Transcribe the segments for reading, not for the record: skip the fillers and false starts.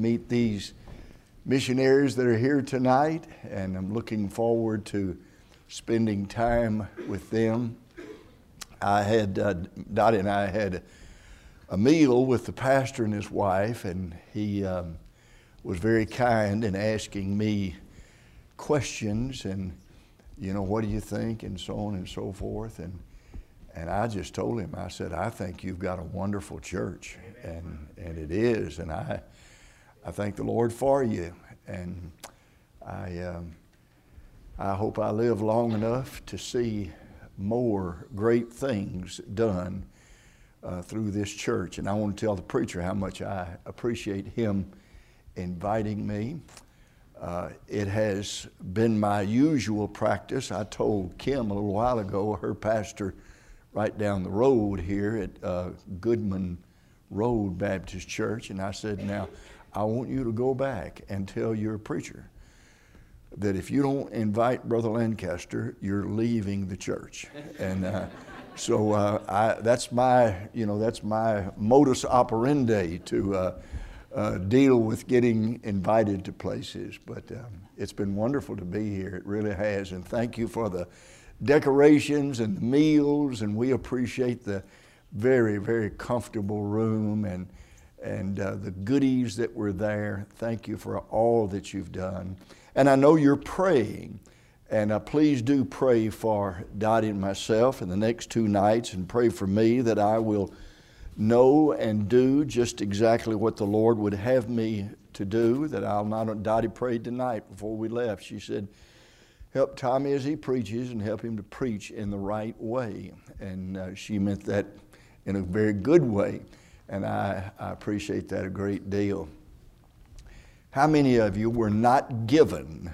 meet these missionaries that are here tonight, and I'm looking forward to spending time with them. Dottie and I had a meal with the pastor and his wife, and he was very kind in asking me questions and, what do you think, and so on and so forth. And I just told him, I said, I think you've got a wonderful church, and it is, and I thank the Lord for you, and I hope I live long enough to see more great things done through this church. And I want to tell the preacher how much I appreciate him inviting me. It has been my usual practice. I told Kim a little while ago, her pastor right down the road here at Goodman Road Baptist Church, and I said, now, I want you to go back and tell your preacher that if you don't invite Brother Lancaster, you're leaving the church. And so that's my modus operandi to deal with getting invited to places. But it's been wonderful to be here. It really has. And thank you for the decorations and the meals. And we appreciate the very, very comfortable room and the goodies that were there. Thank you for all that you've done. And I know you're praying. And please do pray for Dottie and myself in the next 2 nights, and pray for me that I will know and do just exactly what the Lord would have me to do, that I'll not. Dottie prayed tonight before we left. She said, help Tommy as he preaches and help him to preach in the right way. And she meant that in a very good way. And I appreciate that a great deal. How many of you were not given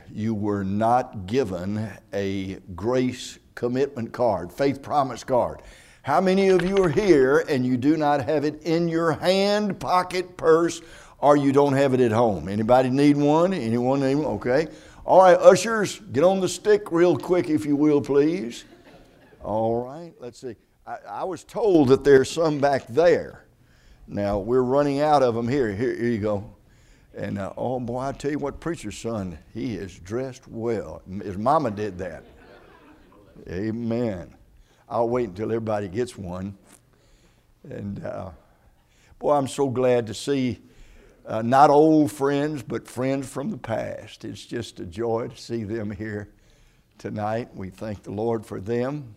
a grace commitment card, faith promise card? How many of you are here and you do not have it in your hand, pocket, purse, or you don't have it at home? Anybody need one? Anyone need one? Okay. All right, ushers, get on the stick real quick, if you will, please. All right, let's see. I was told that there's some back there. Now, we're running out of them here. Here you go. And, oh boy, I tell you what, preacher's son, he is dressed well. His mama did that. Amen. I'll wait until everybody gets one. And, boy, I'm so glad to see not old friends, but friends from the past. It's just a joy to see them here tonight. We thank the Lord for them.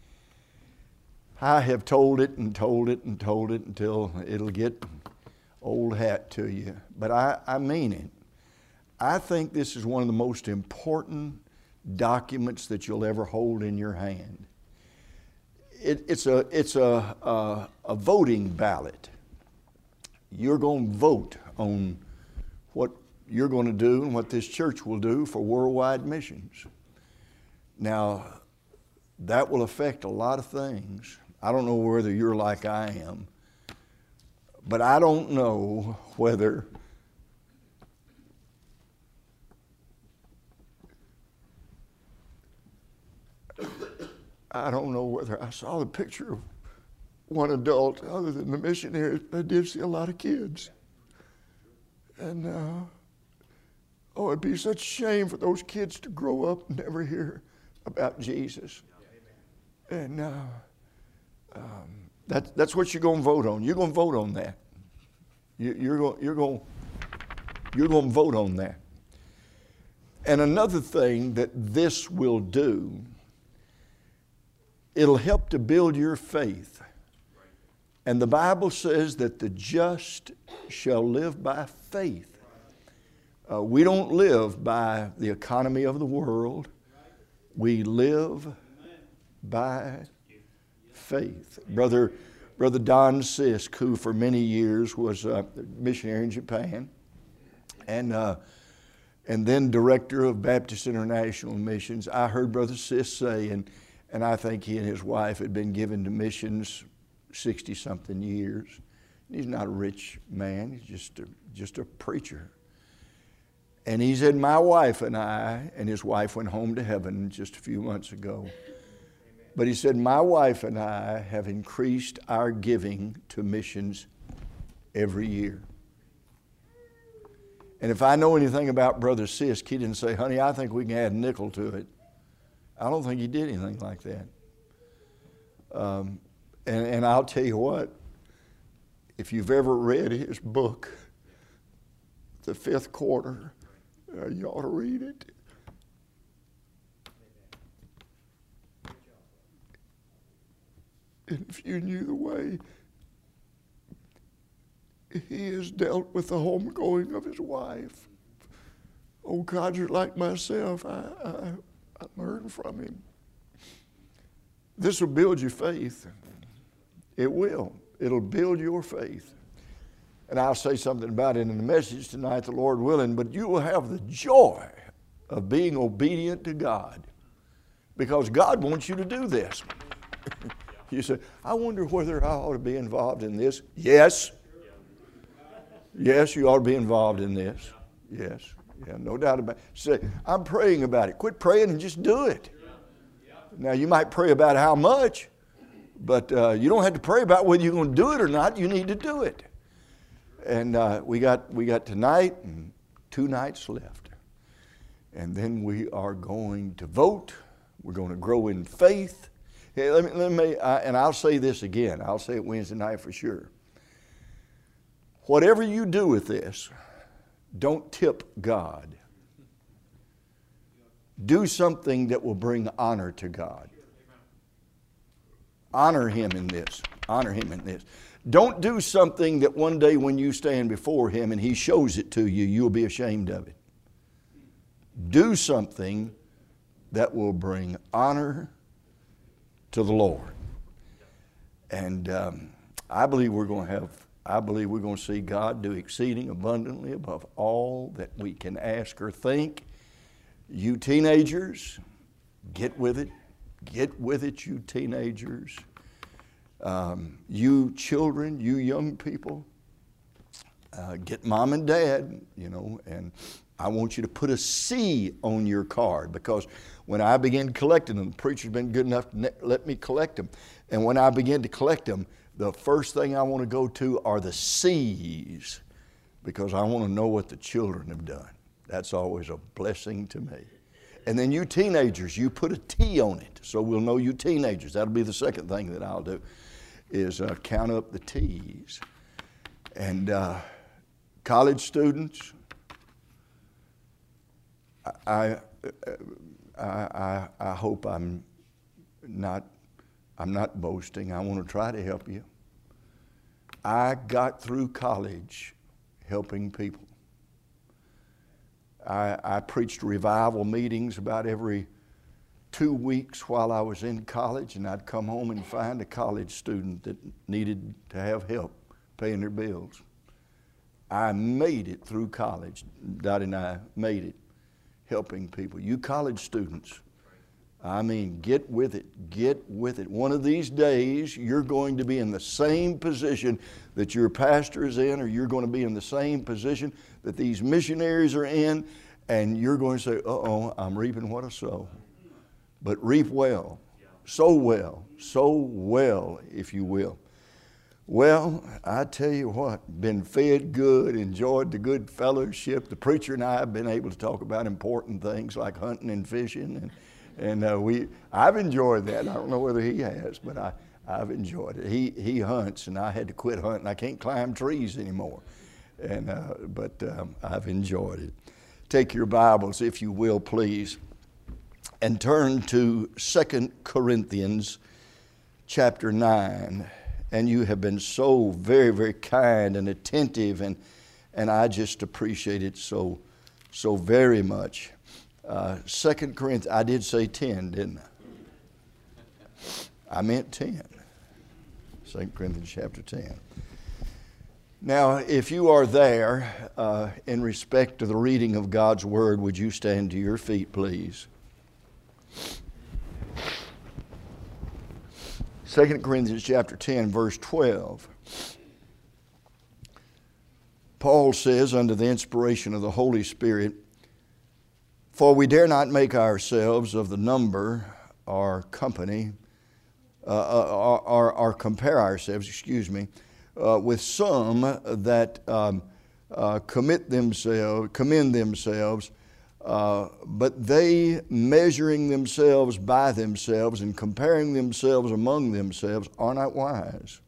I have told it and told it and told it until it'll get old hat to you. But I mean it. I think this is one of the most important documents that you'll ever hold in your hand. It's a voting ballot. You're going to vote on what you're going to do and what this church will do for worldwide missions. Now, that will affect a lot of things. I don't know whether you're like I am, but I don't know whether I saw the picture of one adult other than the missionaries, but I did see a lot of kids. And, it'd be such a shame for those kids to grow up and never hear about Jesus. And that's what you're going to vote on. You're going to vote on that. You're going to vote on that. And another thing that this will do, it'll help to build your faith. And the Bible says that the just shall live by faith. We don't live by the economy of the world. We live by faith. Brother Don Sisk, who for many years was a missionary in Japan, and then director of Baptist International Missions, I heard Brother Sisk say, and I think he and his wife had been given to missions 60-something years. He's not a rich man. He's just a preacher. And he said, my wife and I, and his wife went home to heaven just a few months ago. But he said, my wife and I have increased our giving to missions every year. And if I know anything about Brother Sisk, he didn't say, honey, I think we can add a nickel to it. I don't think he did anything like that. And I'll tell you what, if you've ever read his book, The Fifth Quarter, you ought to read it. And if you knew the way he has dealt with the homegoing of his wife, oh God, you're like myself. I learned from him. This will build your faith. It will. It'll build your faith. And I'll say something about it in the message tonight, the Lord willing, but you will have the joy of being obedient to God because God wants you to do this. You say, I wonder whether I ought to be involved in this. Yes. Yes, you ought to be involved in this. Yes. Yeah, no doubt about it. Say, I'm praying about it. Quit praying and just do it. Now, you might pray about how much, but you don't have to pray about whether you're going to do it or not. You need to do it. And we got tonight and 2 nights left. And then we are going to vote. We're going to grow in faith. Hey, and I'll say this again. I'll say it Wednesday night for sure. Whatever you do with this, don't tip God. Do something that will bring honor to God. Honor Him in this. Honor Him in this. Don't do something that one day when you stand before Him and He shows it to you, you'll be ashamed of it. Do something that will bring honor to the Lord. And I believe we're going to see God do exceeding abundantly above all that we can ask or think. You teenagers, get with it. Get with it, you teenagers. You children, you young people, get mom and dad, and I want you to put a C on your card because when I begin collecting them, the preacher's been good enough to let me collect them. And when I begin to collect them, the first thing I want to go to are the C's because I want to know what the children have done. That's always a blessing to me. And then you teenagers, you put a T on it so we'll know you teenagers. That'll be the second thing that I'll do is count up the T's. And college students, I hope I'm not boasting. I want to try to help you. I got through college helping people. I preached revival meetings about every 2 weeks while I was in college, and I'd come home and find a college student that needed to have help paying their bills. I made it through college. Dottie and I made it helping people. You college students, I mean, get with it. Get with it. One of these days, you're going to be in the same position that your pastor is in, or you're going to be in the same position that these missionaries are in, and you're going to say, uh-oh, I'm reaping what I sow. But reap well, sow well, if you will. Well, I tell you what, been fed good, enjoyed the good fellowship. The preacher and I have been able to talk about important things like hunting and fishing, and I've enjoyed that. I don't know whether he has, but I've enjoyed it. He hunts, and I had to quit hunting. I can't climb trees anymore, but I've enjoyed it. Take your Bibles, if you will, please, and turn to 2 Corinthians chapter 9. And you have been so very, very kind and attentive, and I just appreciate it so very much. 2 Corinthians, I did say 10, didn't I? I meant 10. 2 Corinthians chapter 10. Now, if you are there, in respect to the reading of God's Word, would you stand to your feet, please? 2 Corinthians chapter 10, verse 12. Paul says, under the inspiration of the Holy Spirit, "For we dare not make ourselves of the number or company, or compare ourselves, with some that commend themselves, but they, measuring themselves by themselves and comparing themselves among themselves, are not wise.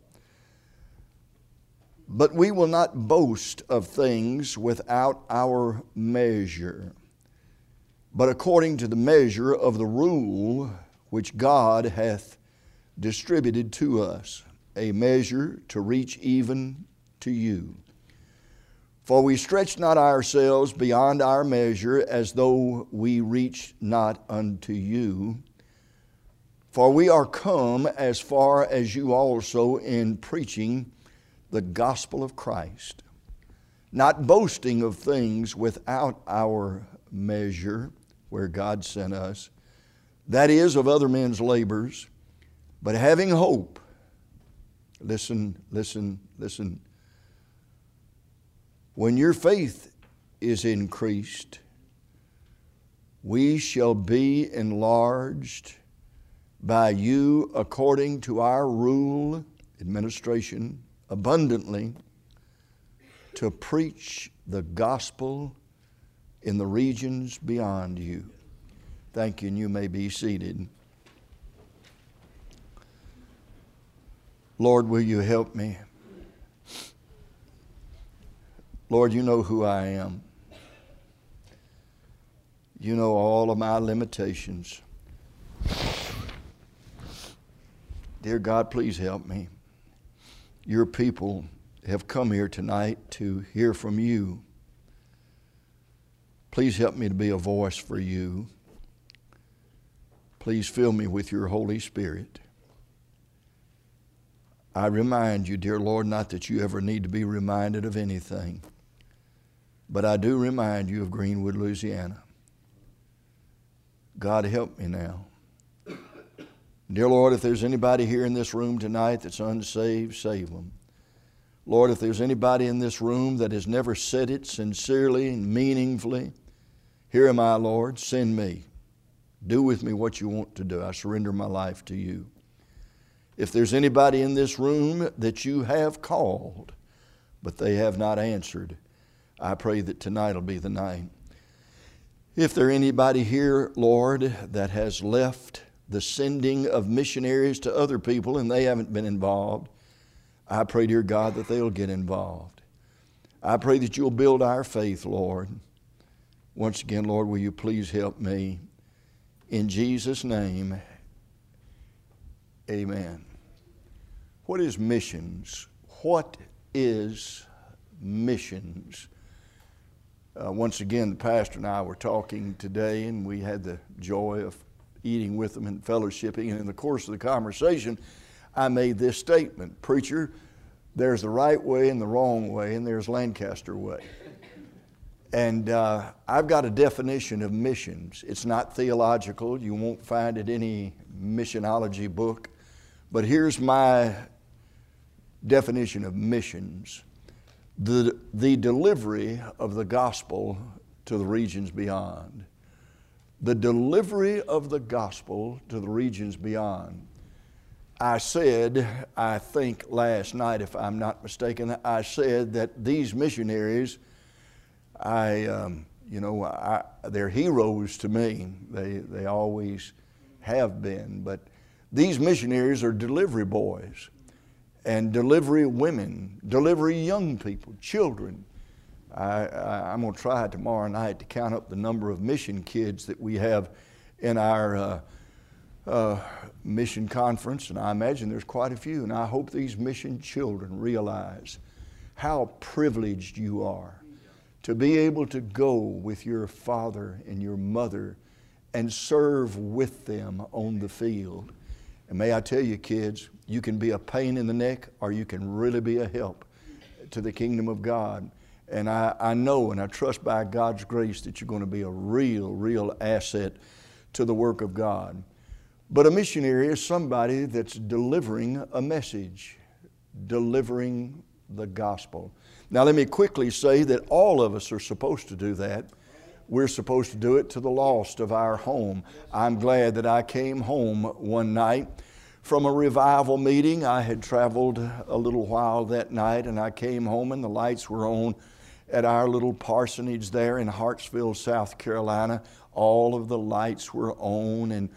But we will not boast of things without our measure, but according to the measure of the rule which God hath distributed to us, a measure to reach even to you. For we stretch not ourselves beyond our measure, as though we reach not unto you. For we are come as far as you also in preaching the gospel of Christ, not boasting of things without our measure, where God sent us, that is, of other men's labors, but having hope. Listen. When your faith is increased, we shall be enlarged by you according to our rule, administration, abundantly, to preach the gospel in the regions beyond you. Thank you, and you may be seated. Lord, will you help me? Lord, you know who I am. You know all of my limitations. Dear God, please help me. Your people have come here tonight to hear from you. Please help me to be a voice for you. Please fill me with your Holy Spirit. I remind you, dear Lord, not that you ever need to be reminded of anything, but I do remind you of Greenwood, Louisiana. God, help me now. Dear Lord, if there's anybody here in this room tonight that's unsaved, save them. Lord, if there's anybody in this room that has never said it sincerely and meaningfully, here am I, Lord, send me. Do with me what you want to do. I surrender my life to you. If there's anybody in this room that you have called, but they have not answered, I pray that tonight will be the night. If there anybody here, Lord, that has left the sending of missionaries to other people and they haven't been involved, I pray, dear God, that they'll get involved. I pray that you'll build our faith, Lord. Once again, Lord, will you please help me? In Jesus' name, amen. What is missions? What is missions? Once again, the pastor and I were talking today, and we had the joy of eating with them and fellowshipping. And in the course of the conversation, I made this statement: Preacher, there's the right way and the wrong way, and there's Lancaster way. And I've got a definition of missions. It's not theological. You won't find it in any missionology book. But here's my definition of missions: the delivery of the gospel to the regions beyond. The delivery of the gospel to the regions beyond. I said, I think last night, if I'm not mistaken, I said that these missionaries, they're heroes to me. They always have been. But these missionaries are delivery boys and delivery women, delivery young people, children. I'm going to try tomorrow night to count up the number of mission kids that we have in our mission conference, and I imagine there's quite a few. And I hope these mission children realize how privileged you are to be able to go with your father and your mother and serve with them on the field. And may I tell you, kids, you can be a pain in the neck, or you can really be a help to the kingdom of God. And I know and I trust by God's grace that you're going to be a real asset to the work of God. But a missionary is somebody that's delivering a message, delivering the gospel. Now let me quickly say that all of us are supposed to do that. We're supposed to do it to the lost of our home. I'm glad that I came home one night from a revival meeting. I had traveled a little while that night, and I came home and the lights were on, at our little parsonage there in Hartsville, South Carolina. All of the lights were on,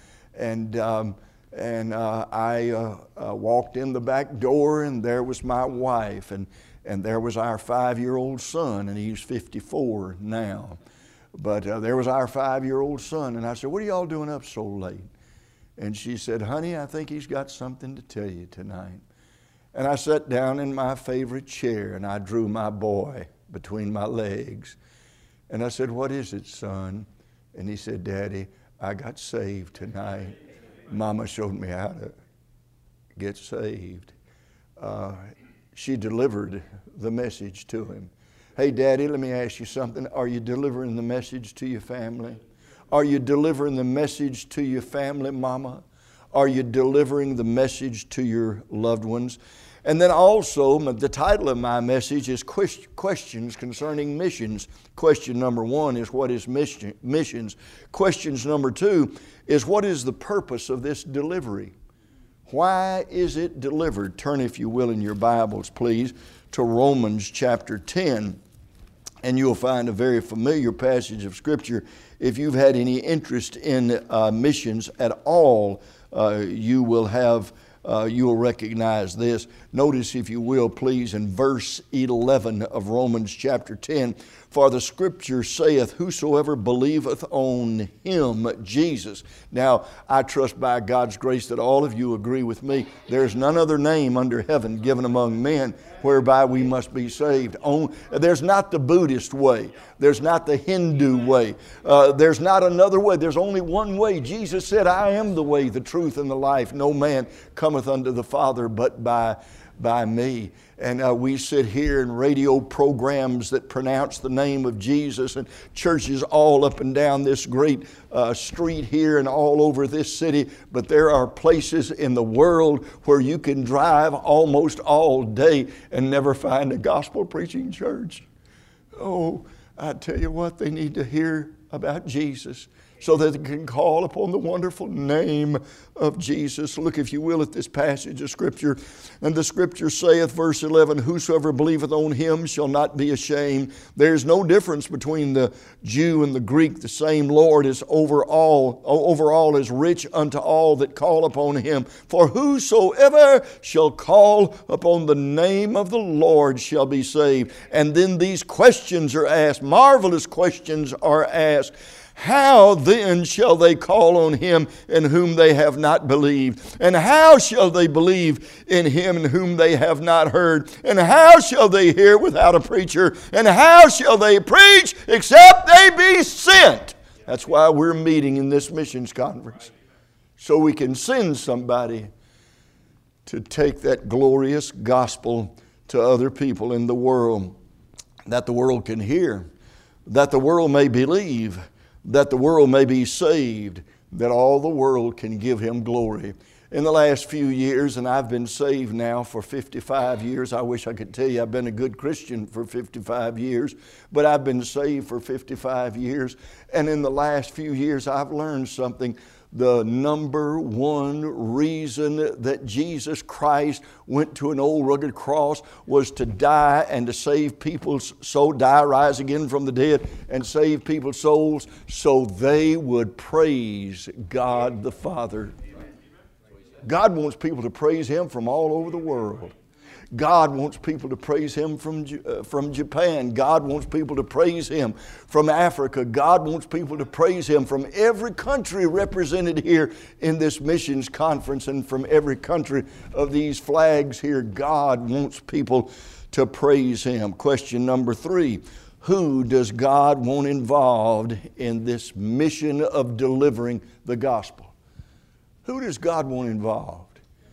and I walked in the back door, and there was my wife, and there was our 5-year-old son, and he's 54 now. But there was our 5-year-old son, and I said, "What are y'all doing up so late?" And she said, "Honey, I think he's got something to tell you tonight." And I sat down in my favorite chair, and I drew my boy between my legs. And I said, "What is it, son?" And he said, "Daddy, I got saved tonight. Mama showed me how to get saved." She delivered the message to him. Hey, Daddy, let me ask you something. Are you delivering the message to your family? Are you delivering the message to your family, Mama? Are you delivering the message to your loved ones? And then also, the title of my message is Questions Concerning Missions. Question number 1 is, what is missions? Questions number 2 is, what is the purpose of this delivery? Why is it delivered? Turn, if you will, in your Bibles, please, to Romans chapter 10. And you'll find a very familiar passage of Scripture. If you've had any interest in missions at all, you will recognize this. Notice, if you will, please, in verse 11 of Romans chapter 10, "For the Scripture saith, Whosoever believeth on Him," Jesus. Now, I trust by God's grace that all of you agree with me. There's none other name under heaven given among men whereby we must be saved. There's not the Buddhist way. There's not the Hindu way. There's not another way. There's only one way. Jesus said, "I am the way, the truth, and the life. No man cometh unto the Father but by me." And we sit here in radio programs that pronounce the name of Jesus, and churches all up and down this great street here and all over this city. But there are places in the world where you can drive almost all day and never find a gospel preaching church. Oh, I tell you what, they need to hear about Jesus so that they can call upon the wonderful name of Jesus. Look, if you will, at this passage of Scripture. "And the Scripture saith," verse 11, "Whosoever believeth on Him shall not be ashamed." There's no difference between the Jew and the Greek. The same Lord is over all is rich unto all that call upon Him. "For whosoever shall call upon the name of the Lord shall be saved." And then these questions are asked, marvelous questions are asked. "How then shall they call on Him in whom they have not believed? And how shall they believe in Him in whom they have not heard? And how shall they hear without a preacher? And how shall they preach except they be sent?" That's why we're meeting in this missions conference, so we can send somebody to take that glorious gospel to other people in the world, that the world can hear, that the world may believe, that the world may be saved, that all the world can give Him glory. In the last few years, and I've been saved now for 55 years. I wish I could tell you I've been a good Christian for 55 years, but I've been saved for 55 years. And in the last few years, I've learned something. The number one reason that Jesus Christ went to an old rugged cross was to die and to save people's soul, die, rise again from the dead, and save people's souls so they would praise God the Father. God wants people to praise Him from all over the world. God wants people to praise Him from Japan. God wants people to praise Him from Africa. God wants people to praise Him from every country represented here in this missions conference, and from every country of these flags here. God wants people to praise Him. Question number 3. Who does God want involved in this mission of delivering the gospel? Who does God want involved?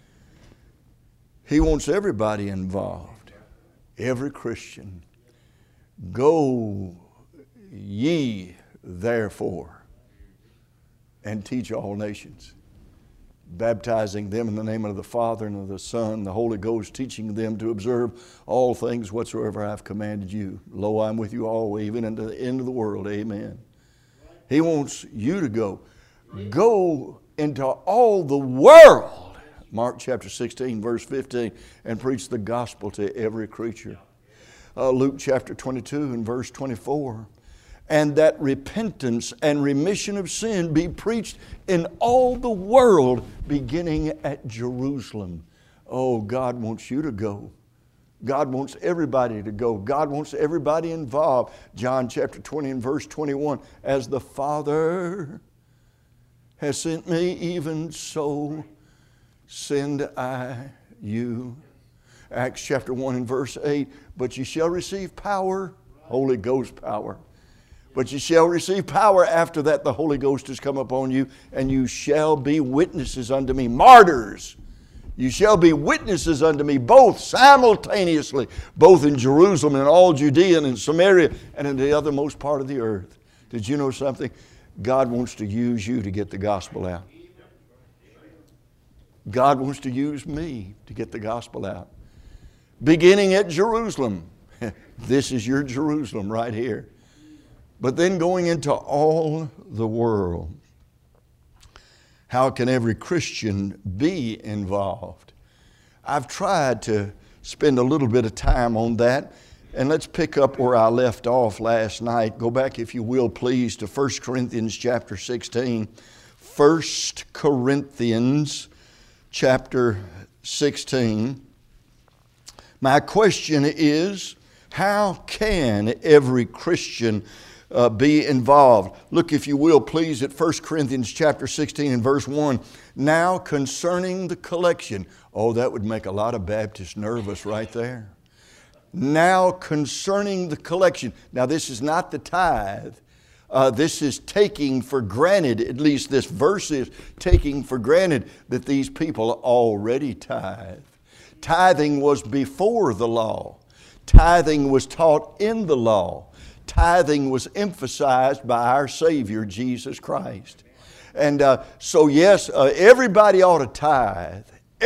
He wants everybody involved. Every Christian. "Go ye therefore and teach all nations, baptizing them in the name of the Father and of the Son and the Holy Ghost, teaching them to observe all things whatsoever I have commanded you. Lo, I'm with you always, even unto the end of the world." Amen. He wants you to go. Go into all the world, Mark chapter 16, verse 15, and preach the gospel to every creature. Luke chapter 22 and verse 24. And that repentance and remission of sin be preached in all the world, beginning at Jerusalem. Oh, God wants you to go. God wants everybody to go. God wants everybody involved. John chapter 20 and verse 21. As the Father has sent me, even so send I you. Acts chapter 1 and verse 8. But ye shall receive power, Holy Ghost power. But ye shall receive power after that the Holy Ghost has come upon you, and you shall be witnesses unto me. Martyrs. You shall be witnesses unto me both simultaneously, both in Jerusalem and all Judea and in Samaria and in the othermost part of the earth. Did you know something? God wants to use you to get the gospel out. God wants to use me to get the gospel out. Beginning at Jerusalem. This is your Jerusalem right here. But then going into all the world. How can every Christian be involved? I've tried to spend a little bit of time on that. And let's pick up where I left off last night. Go back, if you will, please, to 1 Corinthians chapter 16. 1 Corinthians chapter 16. My question is, how can every Christian be involved? Look, if you will, please, at 1 Corinthians chapter 16 and verse 1. Now concerning the collection. Oh, that would make a lot of Baptists nervous right there. Now concerning the collection. Now this is not the tithe. This is taking for granted, at least this verse is taking for granted that these people already tithe. Tithing was before the law. Tithing was taught in the law. Tithing was emphasized by our Savior, Jesus Christ. And so yes, everybody ought to tithe.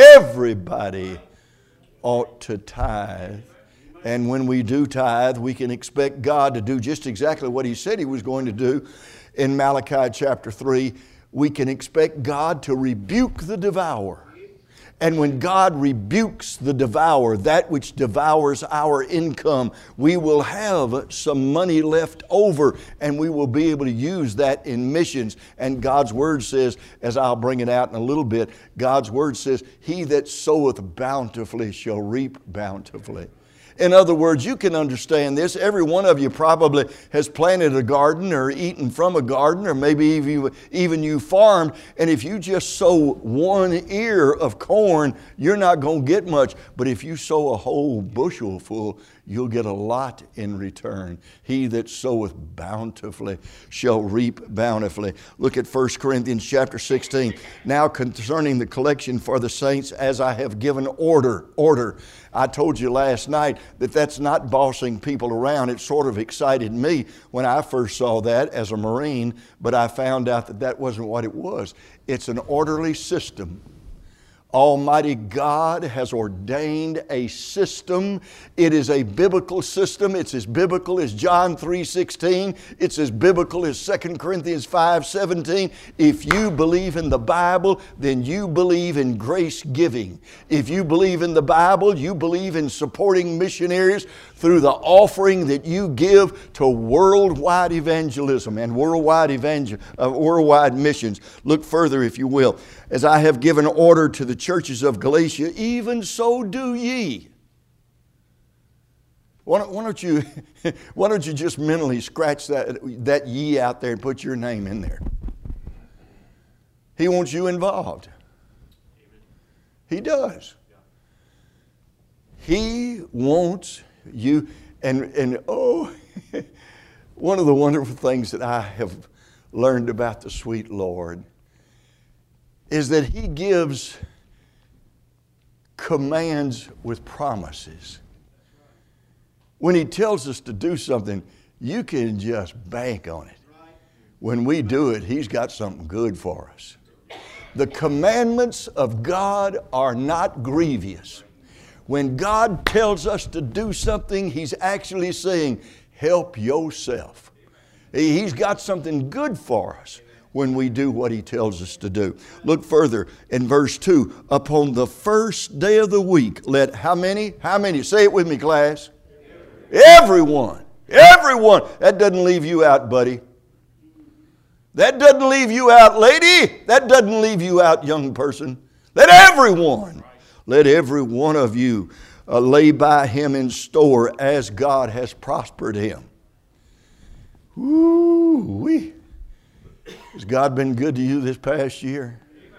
Everybody ought to tithe. And when we do tithe, we can expect God to do just exactly what He said He was going to do. In Malachi chapter 3, we can expect God to rebuke the devourer. And when God rebukes the devourer, that which devours our income, we will have some money left over, and we will be able to use that in missions. And God's Word says, as I'll bring it out in a little bit, God's Word says, He that soweth bountifully shall reap bountifully. In other words, you can understand this. Every one of you probably has planted a garden or eaten from a garden, or maybe even you farmed. And if you just sow one ear of corn, you're not going to get much. But if you sow a whole bushel full, you'll get a lot in return. He that soweth bountifully shall reap bountifully. Look at 1 Corinthians chapter 16. Now concerning the collection for the saints, as I have given order. I told you last night that that's not bossing people around. It sort of excited me when I first saw that as a Marine, but I found out that that wasn't what it was. It's an orderly system. Almighty God has ordained a system. It is a biblical system. It's as biblical as John 3:16. It's as biblical as 2 Corinthians 5:17. If you believe in the Bible, then you believe in grace giving. If you believe in the Bible, you believe in supporting missionaries through the offering that you give to worldwide evangelism and worldwide missions. Look further, if you will. As I have given order to the churches of Galatia, even so do ye. Why don't you just mentally scratch that ye out there and put your name in there? He wants you involved. He does. He wants you, and oh, one of the wonderful things that I have learned about the sweet Lord is that He gives commands with promises. When He tells us to do something, you can just bank on it. When we do it, He's got something good for us. The commandments of God are not grievous. When God tells us to do something, He's actually saying, help yourself. He's got something good for us when we do what He tells us to do. Look further in verse 2. Upon the first day of the week, let how many? How many? Say it with me, class. Everyone. Everyone. That doesn't leave you out, buddy. That doesn't leave you out, lady. That doesn't leave you out, young person. Let every one of you lay by him in store as God has prospered him. Woo-wee. Has God been good to you this past year?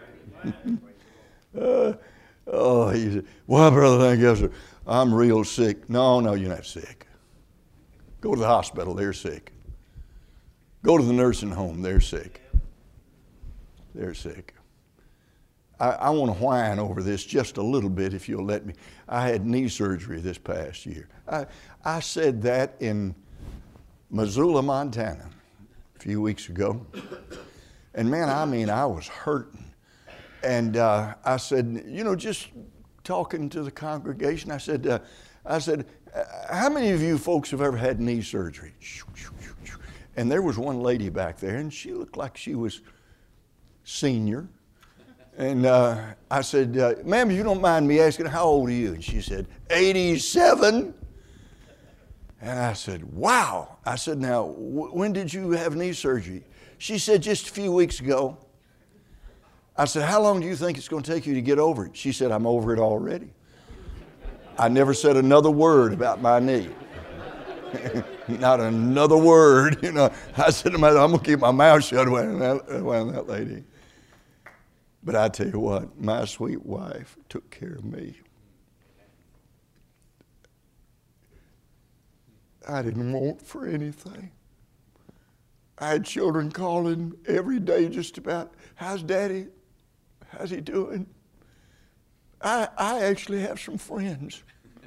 He said, well, brother, thank you, sir. I'm real sick. No, you're not sick. Go to the hospital, they're sick. Go to the nursing home, they're sick. They're sick. I want to whine over this just a little bit if you'll let me. I had knee surgery this past year. I said that in Missoula, Montana a few weeks ago. And man, I was hurting. And I said, just talking to the congregation, I said, how many of you folks have ever had knee surgery? And there was one lady back there, and she looked like she was senior. And I said, ma'am, if you don't mind me asking, how old are you? And she said, 87. And I said, wow. I said, now, when did you have knee surgery? She said, just a few weeks ago. I said, how long do you think it's going to take you to get over it? She said, I'm over it already. I never said another word about my knee. Not another word. I said to myself, I'm going to keep my mouth shut around that lady. But I tell you what, my sweet wife took care of me. I didn't want for anything. I had children calling every day just about, how's Daddy? How's he doing? I actually have some friends.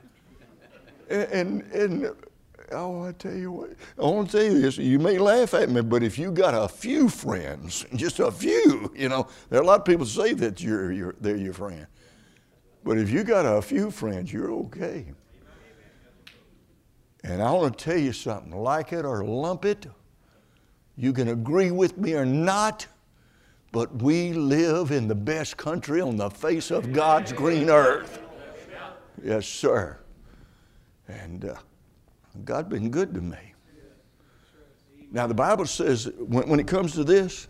And I tell you what, I want to tell you this, you may laugh at me, but if you got a few friends, just a few, there are a lot of people say that they're your friend. But if you got a few friends, you're okay. And I want to tell you something, like it or lump it, you can agree with me or not, but we live in the best country on the face of God's green earth. Yes, sir. And God's been good to me. Now, the Bible says when it comes to this,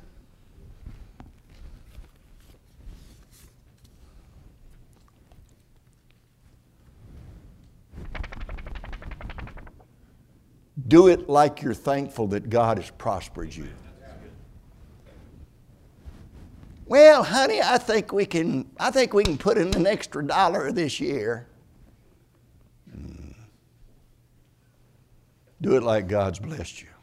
do it like you're thankful that God has prospered you. Well, honey, I think we can put in an extra $1 this year. Do it like God's blessed you.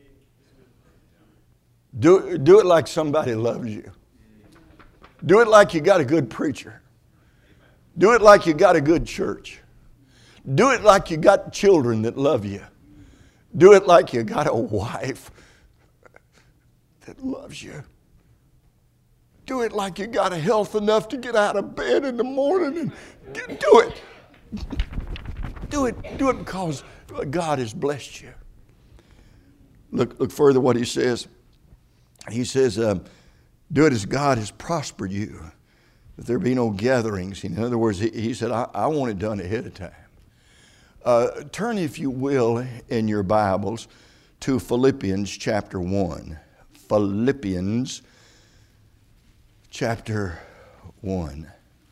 Do it like somebody loves you. Do it like you got a good preacher. Do it like you got a good church. Do it like you got children that love you. Do it like you got a wife that loves you. Do it like you got a health enough to get out of bed in the morning and do it. Do it because God has blessed you. Look further what he says. He says, do it as God has prospered you, that there be no gatherings. In other words, he said, I want it done ahead of time. Turn, if you will, in your Bibles to Philippians chapter 1. Philippians chapter 1.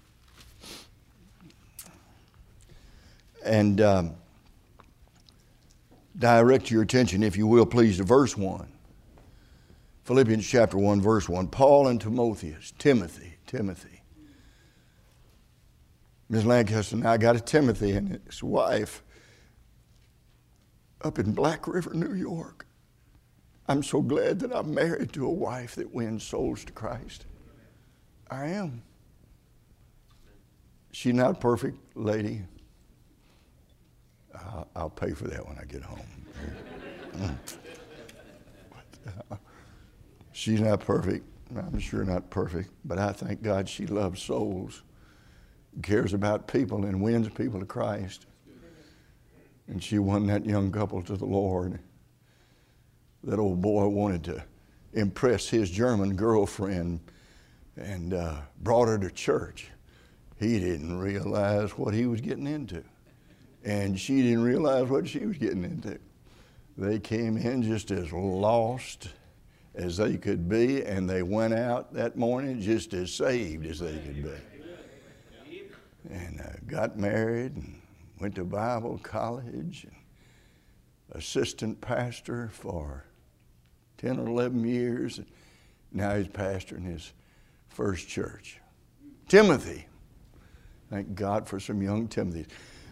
And direct your attention, if you will, please, to verse 1. Philippians chapter 1, verse 1. Paul and Timothy. Ms. Lancaster and I got a Timothy and his wife up in Black River, New York. I'm so glad that I'm married to a wife that wins souls to Christ. I am. She's not a perfect lady. I'll pay for that when I get home. She's not perfect. I'm sure not perfect. But I thank God she loves souls, cares about people, and wins people to Christ. And she won that young couple to the Lord. That old boy wanted to impress his German girlfriend and brought her to church. He didn't realize what he was getting into. And she didn't realize what she was getting into. They came in just as lost as they could be, and they went out that morning just as saved as they could be. And got married and went to Bible college, and assistant pastor for 10 or 11 years. And now he's pastoring his first church. Timothy. Thank God for some young Timothys.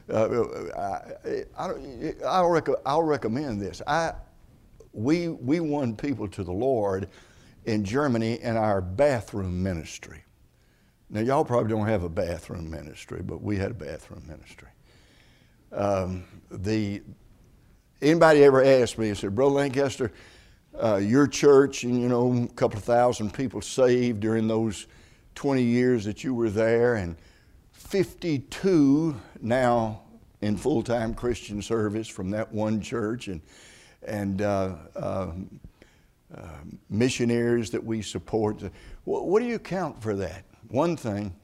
I'll recommend this. We won people to the Lord in Germany in our bathroom ministry. Now, y'all probably don't have a bathroom ministry, but we had a bathroom ministry. Anybody ever asked me, I said, Brother Lancaster, your church, and a couple of thousand people saved during those 20 years that you were there, and 52 now in full-time Christian service from that one church, and missionaries that we support. What do you count for that? One thing.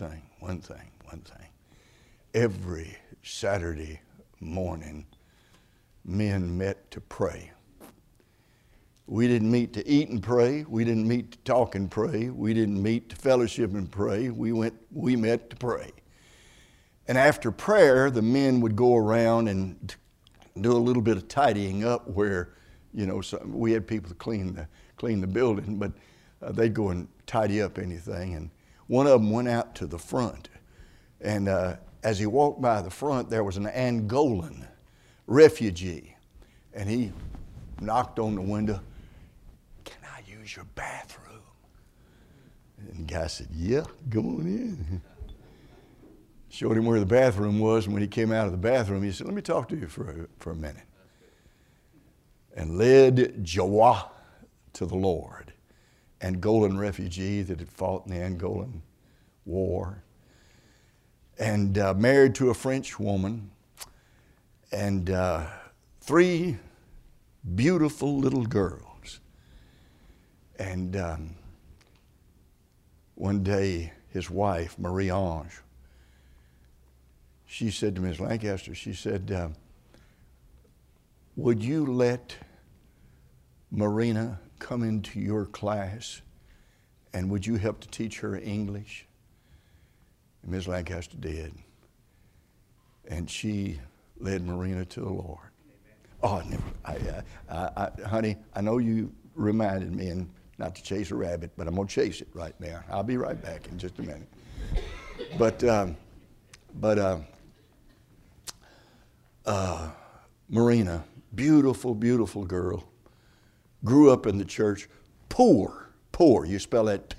Every Saturday morning, men met to pray. We didn't meet to eat and pray. We didn't meet to talk and pray. We didn't meet to fellowship and pray. We met to pray. And after prayer, the men would go around and do a little bit of tidying up where, we had people to clean the building, but they'd go and tidy up anything. And one of them went out to the front. And as he walked by the front, there was an Angolan refugee. And he knocked on the window. Can I use your bathroom? And the guy said, yeah, go on in. Showed him where the bathroom was, and when he came out of the bathroom, he said, let me talk to you for a minute. And led Jawa to the Lord. Angolan refugee that had fought in the Angolan War. And married to a French woman. And 3 beautiful little girls. And one day, his wife, Marie-Ange, she said to Ms. Lancaster, she said, would you let Marina come into your class, and would you help to teach her English? And Ms. Lancaster did. And she led Marina to the Lord. Oh, honey, I know you reminded me, and not to chase a rabbit, but I'm going to chase it right now. I'll be right back in just a minute. Marina, beautiful, beautiful girl, grew up in the church, poor. You spell that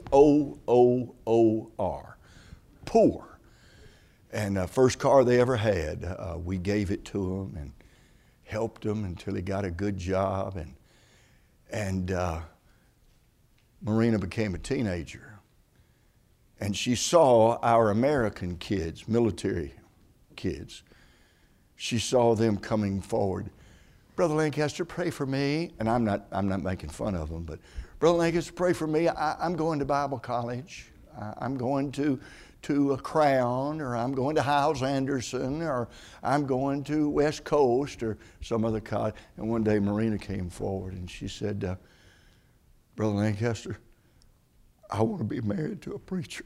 P-O-O-O-R, poor. And first car they ever had, we gave it to him and helped him until he got a good job. And Marina became a teenager. And she saw our American kids, military kids. She saw them coming forward. Brother Lancaster, pray for me. And I'm not making fun of them, but Brother Lancaster, pray for me. I'm going to Bible college. I'm going to a Crown, or I'm going to Hyles Anderson, or I'm going to West Coast, or some other college. And one day Marina came forward and she said, Brother Lancaster, I want to be married to a preacher.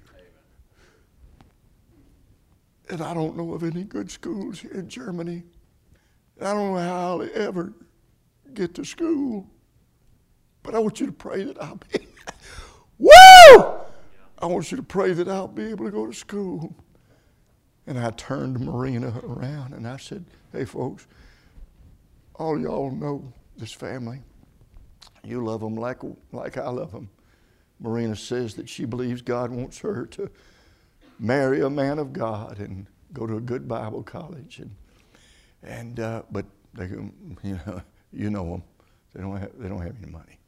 And I don't know of any good schools here in Germany. I don't know how I'll ever get to school. But I want you to pray that I'll be. Woo! I want you to pray that I'll be able to go to school. And I turned Marina around and I said, hey folks, all y'all know this family. You love them like I love them. Marina says that she believes God wants her to marry a man of God and go to a good Bible college. But they, you know them. They don't have any money.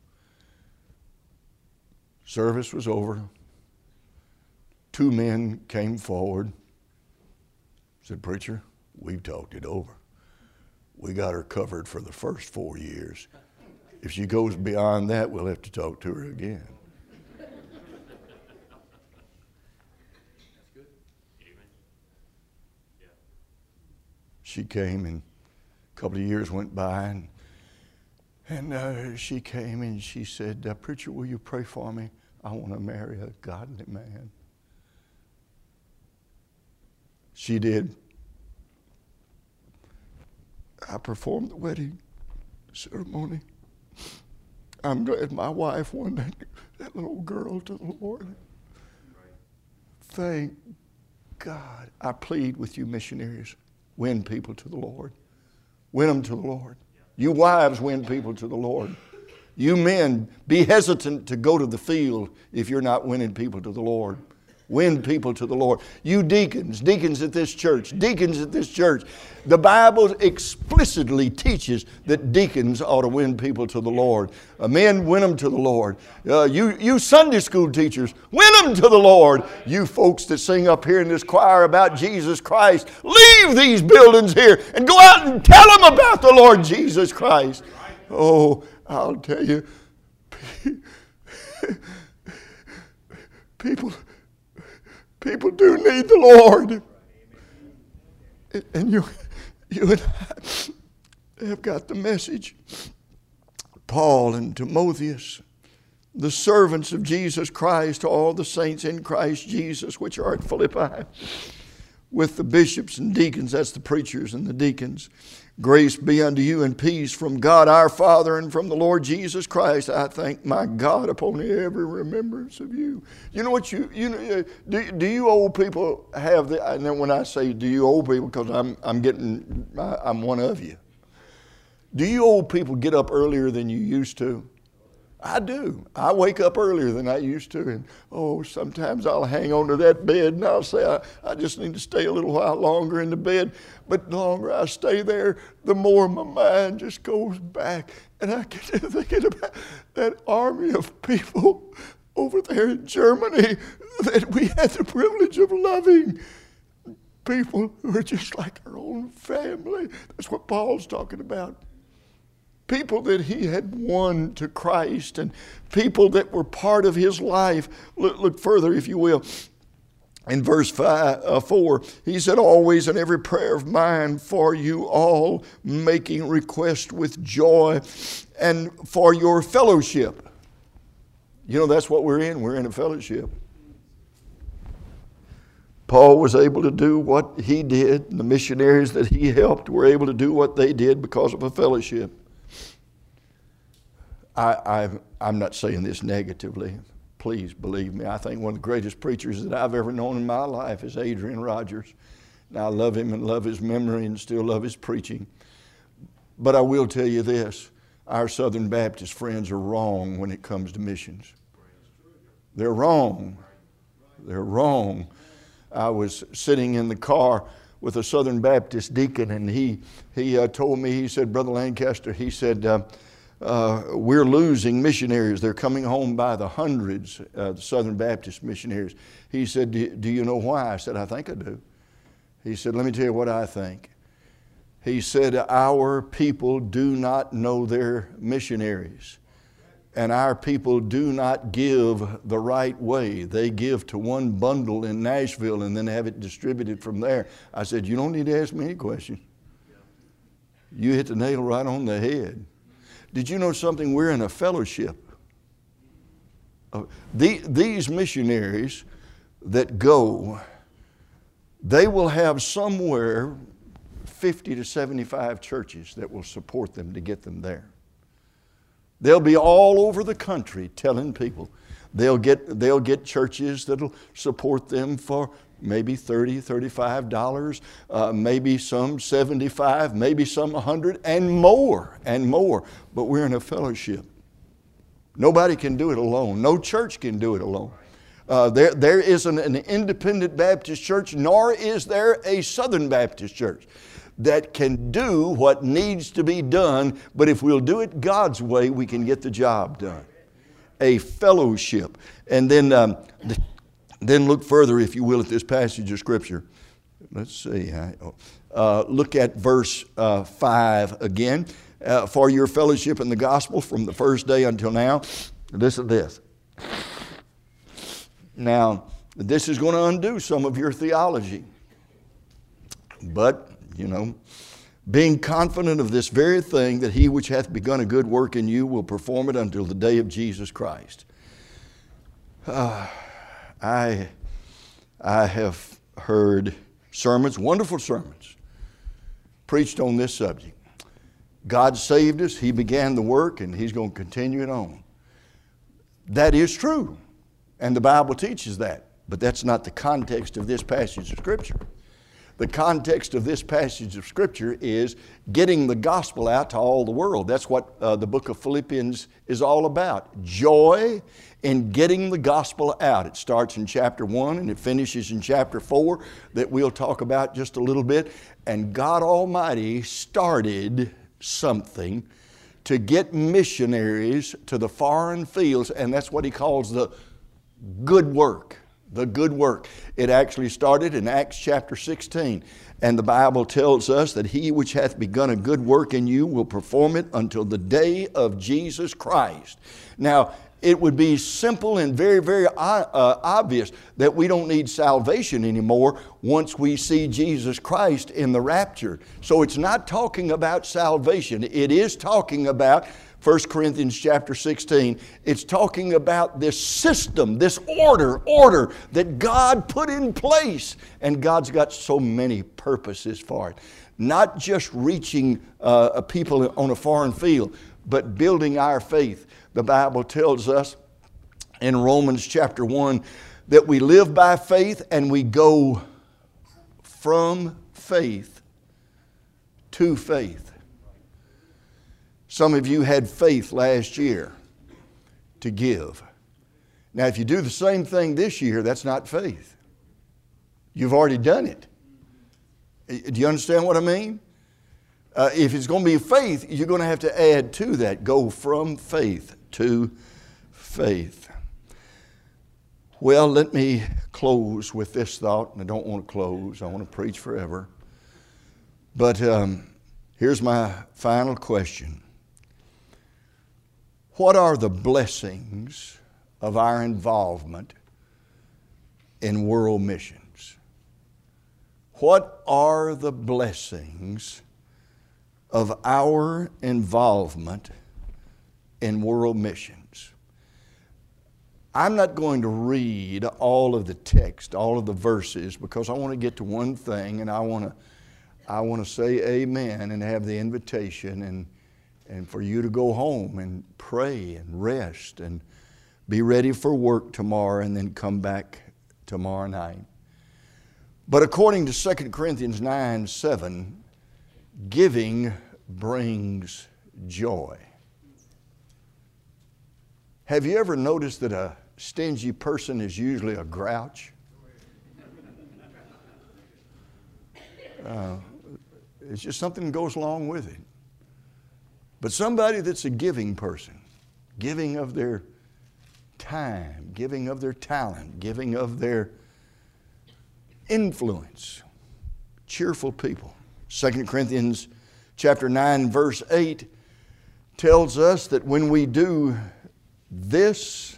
Service was over. 2 men came forward, said, preacher, we've talked it over. We got her covered for the first 4 years. If she goes beyond that, we'll have to talk to her again. That's good. Amen. Yeah. she came, and a couple of years went by, and she came and she said, "Preacher, will you pray for me? I want to marry a godly man." She did. I performed the wedding ceremony. I'm glad my wife won that little girl to the Lord. Thank God. I plead with you missionaries, win people to the Lord. Win them to the Lord. You wives, win people to the Lord. You men, be hesitant to go to the field if you're not winning people to the Lord. Win people to the Lord. You deacons at this church, the Bible explicitly teaches that deacons ought to win people to the Lord. Men, win them to the Lord. You Sunday school teachers, win them to the Lord. You folks that sing up here in this choir about Jesus Christ, leave these buildings here and go out and tell them about the Lord Jesus Christ. Oh, I'll tell you, people do need the Lord. And you and I have got the message. Paul and Timotheus, the servants of Jesus Christ, to all the saints in Christ Jesus, which are at Philippi, with the bishops and deacons, that's the preachers and the deacons. Grace be unto you and peace from God our Father and from the Lord Jesus Christ. I thank my God upon every remembrance of you. You know what do you old people have the, and then when I say do you old people, because I'm one of you. Do you old people get up earlier than you used to? I do. I wake up earlier than I used to, and sometimes I'll hang on to that bed and I'll say, I just need to stay a little while longer in the bed. But the longer I stay there, the more my mind just goes back. And I get to thinking about that army of people over there in Germany that we had the privilege of loving. People who are just like our own family. That's what Paul's talking about. People that he had won to Christ and people that were part of his life. Look further, if you will. In verse 4, he said, always in every prayer of mine for you all, making request with joy and for your fellowship. You know, that's what we're in. We're in a fellowship. Paul was able to do what he did. And the missionaries that he helped were able to do what they did because of a fellowship. I'm not saying this negatively. Please believe me. I think one of the greatest preachers that I've ever known in my life is Adrian Rogers. And I love him and love his memory and still love his preaching. But I will tell you this. Our Southern Baptist friends are wrong when it comes to missions. They're wrong. They're wrong. I was sitting in the car with a Southern Baptist deacon, and he told me, he said, Brother Lancaster, he said, we're losing missionaries. They're coming home by the hundreds, the Southern Baptist missionaries. He said, do you know why? I said, I think I do. He said, let me tell you what I think. He said, our people do not know their missionaries. And our people do not give the right way. They give to one bundle in Nashville and then have it distributed from there. I said, you don't need to ask me any questions. You hit the nail right on the head. Did you know something? We're in a fellowship. These missionaries that go, they will have somewhere 50 to 75 churches that will support them to get them there. They'll be all over the country telling people. They'll get churches that'll support them for maybe $30, $35, maybe some $75, maybe some $100, and more. But we're in a fellowship. Nobody can do it alone. No church can do it alone. There isn't an independent Baptist church, nor is there a Southern Baptist church that can do what needs to be done, but if we'll do it God's way, we can get the job done. A fellowship. And then look further, if you will, at this passage of Scripture. Let's see. Look at verse 5 again. For your fellowship in the gospel from the first day until now. Listen to this. Now, this is going to undo some of your theology. But you know. Being confident of this very thing, that he which hath begun a good work in you will perform it until the day of Jesus Christ. I have heard sermons, wonderful sermons, preached on this subject. God saved us, he began the work, and he's going to continue it on. That is true, and the Bible teaches that, but that's not the context of this passage of Scripture. The context of this passage of Scripture is getting the gospel out to all the world. That's what the book of Philippians is all about. Joy in getting the gospel out. It starts in chapter 1 and it finishes in chapter 4 that we'll talk about just a little bit. And God Almighty started something to get missionaries to the foreign fields, and that's what he calls the good work. The good work. It actually started in Acts chapter 16. And the Bible tells us that he which hath begun a good work in you will perform it until the day of Jesus Christ. Now, it would be simple and very, very obvious that we don't need salvation anymore once we see Jesus Christ in the rapture. So it's not talking about salvation. It is talking about 1 Corinthians chapter 16, it's talking about this system, this order that God put in place. And God's got so many purposes for it. Not just reaching people on a foreign field, but building our faith. The Bible tells us in Romans chapter 1 that we live by faith and we go from faith to faith. Some of you had faith last year to give. Now, if you do the same thing this year, that's not faith. You've already done it. Do you understand what I mean? If it's going to be faith, you're going to have to add to that. Go from faith to faith. Well, let me close with this thought, and I don't want to close. I want to preach forever. But here's my final question. What are the blessings of our involvement in world missions? What are the blessings of our involvement in world missions? I'm not going to read all of the text, all of the verses, because I want to get to one thing, and I want to say amen and have the invitation and for you to go home and pray and rest and be ready for work tomorrow and then come back tomorrow night. But according to 2 Corinthians 9:7, giving brings joy. Have you ever noticed that a stingy person is usually a grouch? It's just something that goes along with it. But somebody that's a giving person, giving of their time, giving of their talent, giving of their influence, cheerful people. 2 Corinthians chapter 9 verse 8 tells us that when we do this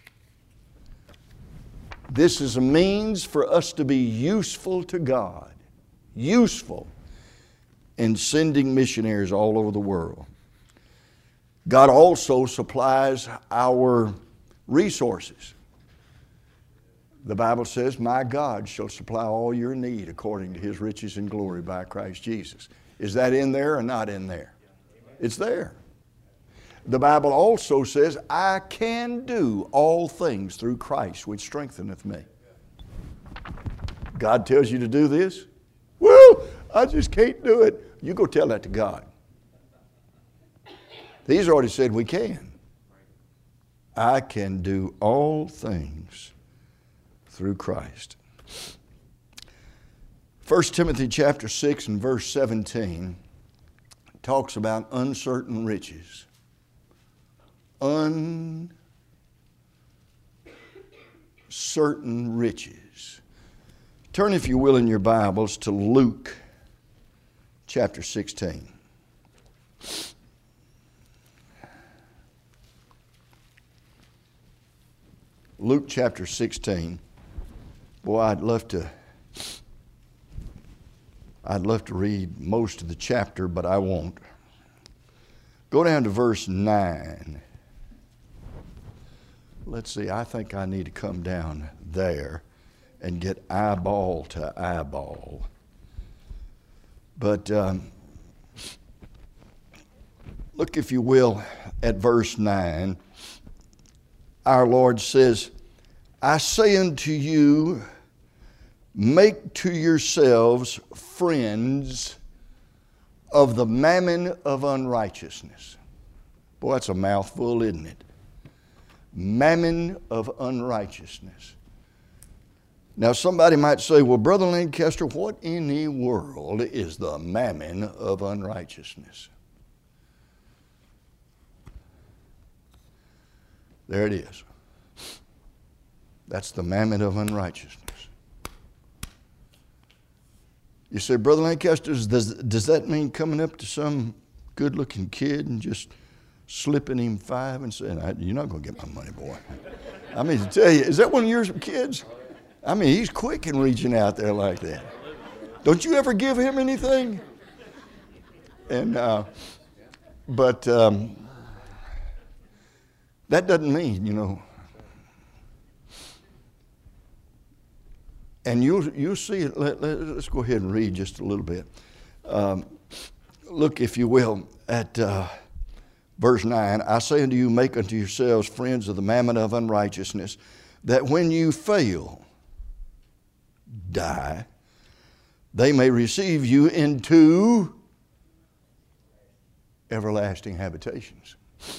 is a means for us to be useful to God, useful in sending missionaries all over the world. God also supplies our resources. The Bible says, my God shall supply all your need according to his riches and glory by Christ Jesus. Is that in there or not in there? It's there. The Bible also says, I can do all things through Christ which strengtheneth me. God tells you to do this? Well, I just can't do it. You go tell that to God. He's already said we can. I can do all things through Christ. 1 Timothy chapter 6 and verse 17 talks about uncertain riches. Uncertain riches. Turn, if you will, in your Bibles to Luke chapter 16. Luke chapter 16. Boy, I'd love to I'd love to read most of the chapter, but I won't. Go down to verse 9. Let's see, I think I need to come down there and get eyeball to eyeball. But look, if you will, at verse 9. Our Lord says, I say unto you, make to yourselves friends of the mammon of unrighteousness. Boy, that's a mouthful, isn't it? Mammon of unrighteousness. Now somebody might say, well, Brother Lancaster, what in the world is the mammon of unrighteousness? There it is. That's the mammon of unrighteousness. You say, Brother Lancaster, does that mean coming up to some good-looking kid and just slipping him $5 and saying, you're not going to get my money, boy? I mean, to tell you, is that one of your kids? I mean, he's quick in reaching out there like that. Don't you ever give him anything? And, but that doesn't mean, you know. And you'll see it. Let's go ahead and read just a little bit. Look, if you will, at verse 9. I say unto you, make unto yourselves friends of the mammon of unrighteousness, that when you fail, die, they may receive you into everlasting habitations.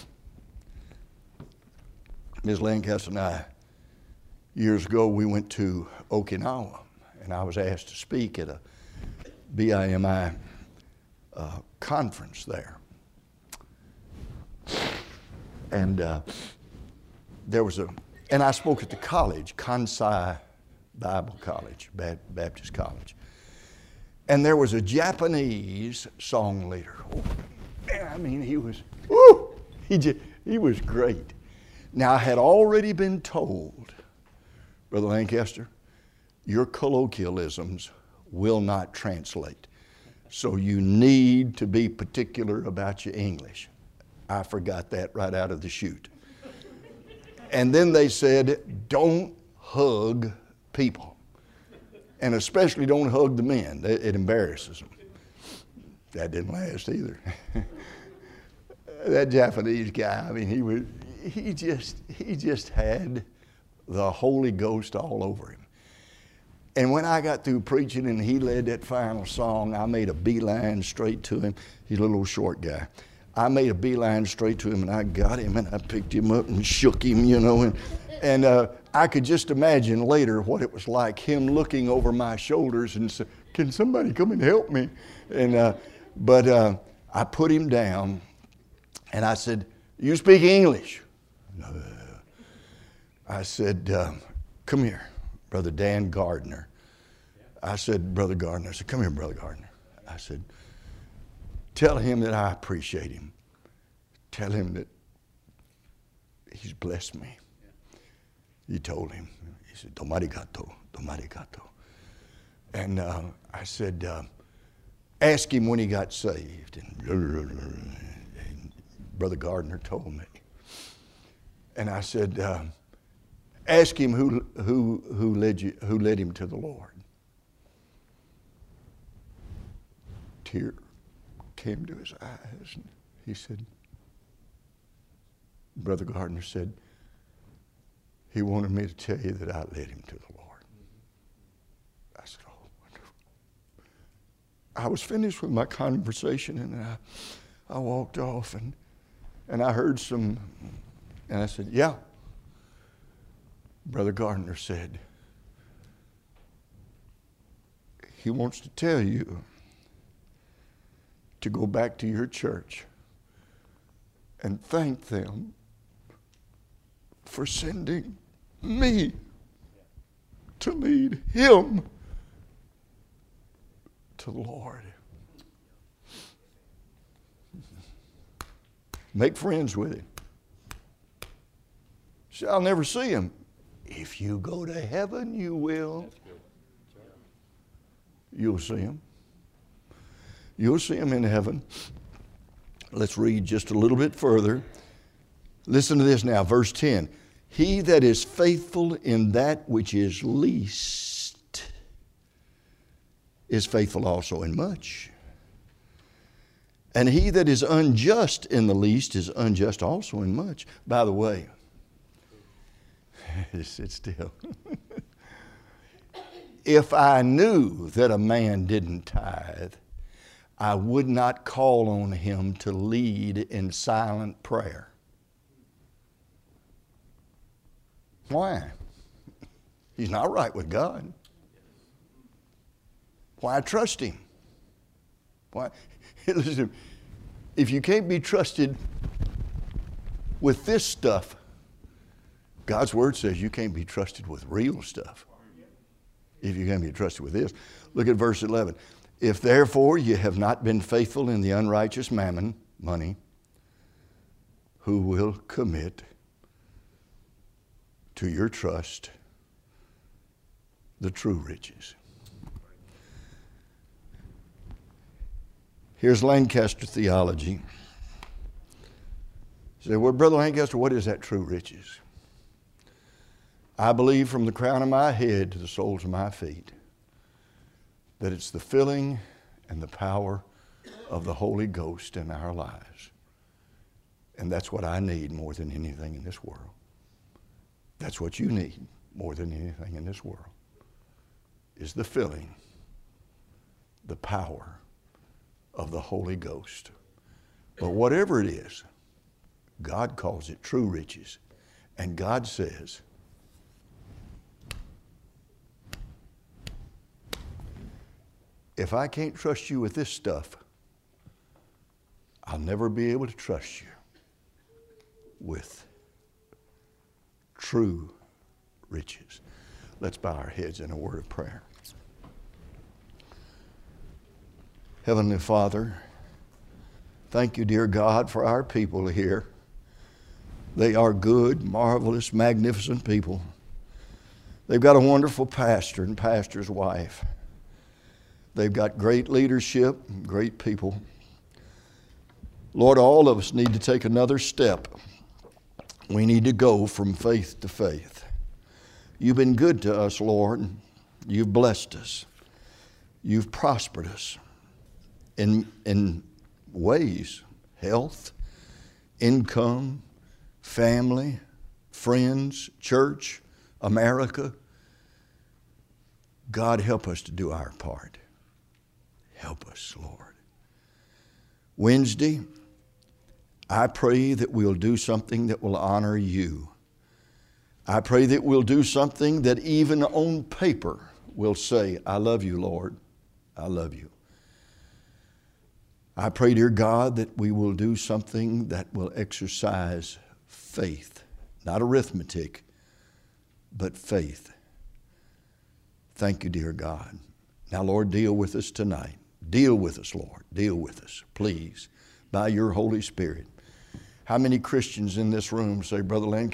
Ms. Lancaster and I, years ago, we went to Okinawa, and I was asked to speak at a BIMI conference there. And there was and I spoke at the college, Kansai Bible College, Baptist College. And there was a Japanese song leader. Oh, man, I mean, he was great. Now, I had already been told, Brother Lancaster, your colloquialisms will not translate. So you need to be particular about your English. I forgot that right out of the chute. And then they said, don't hug people. And especially don't hug the men. It embarrasses them. That didn't last either. That Japanese guy, I mean, he just had the Holy Ghost all over him. And when I got through preaching and he led that final song, I made a beeline straight to him. He's a little short guy. I made a beeline straight to him, and I got him, and I picked him up and shook him, you know. And I could just imagine later what it was like, him looking over my shoulders and saying, can somebody come and help me? And but I put him down, and I said, you speak English? No. I said, come here, Brother Dan Gardner. I said, Brother Gardner. I said, come here, Brother Gardner. I said, tell him that I appreciate him. Tell him that he's blessed me. He told him. He said, Domarigato, Domarigato. And I said, ask him when he got saved. And Brother Gardner told me. And I said, ask him who led him to the Lord. Tear came to his eyes, and he said, Brother Gardner said, he wanted me to tell you that I led him to the Lord. I said, oh, wonderful. I was finished with my conversation, and I walked off, and I heard some, and I said, yeah. Brother Gardner said, he wants to tell you to go back to your church and thank them for sending me to lead him to the Lord. Make friends with him. See, I'll never see him. If you go to heaven, you will. You'll see him. You'll see them in heaven. Let's read just a little bit further. Listen to this now, verse 10. He that is faithful in that which is least is faithful also in much. And he that is unjust in the least is unjust also in much. By the way, sit still. If I knew that a man didn't tithe, I would not call on him to lead in silent prayer. Why? He's not right with God. Why trust him? Why? Listen, if you can't be trusted with this stuff, God's Word says you can't be trusted with real stuff. If you can't be trusted with this. Look at verse 11. If therefore you have not been faithful in the unrighteous mammon, money, who will commit to your trust the true riches? Here's Lancaster theology. You say, well, Brother Lancaster, what is that true riches? I believe from the crown of my head to the soles of my feet that it's the filling and the power of the Holy Ghost in our lives. And that's what I need more than anything in this world. That's what you need more than anything in this world, is the filling, the power of the Holy Ghost. But whatever it is, God calls it true riches. And God says, if I can't trust you with this stuff, I'll never be able to trust you with true riches. Let's bow our heads in a word of prayer. Heavenly Father, thank you, dear God, for our people here. They are good, marvelous, magnificent people. They've got a wonderful pastor and pastor's wife. They've got great leadership, great people. Lord, all of us need to take another step. We need to go from faith to faith. You've been good to us, Lord. You've blessed us. You've prospered us in ways, health, income, family, friends, church, America. God, help us to do our part. Help us, Lord. Wednesday, I pray that we'll do something that will honor you. I pray that we'll do something that even on paper will say, I love you, Lord. I love you. I pray, dear God, that we will do something that will exercise faith, not arithmetic, but faith. Thank you, dear God. Now, Lord, deal with us tonight. Deal with us, Lord. Deal with us, please, by your Holy Spirit. How many Christians in this room say, Brother Lancaster,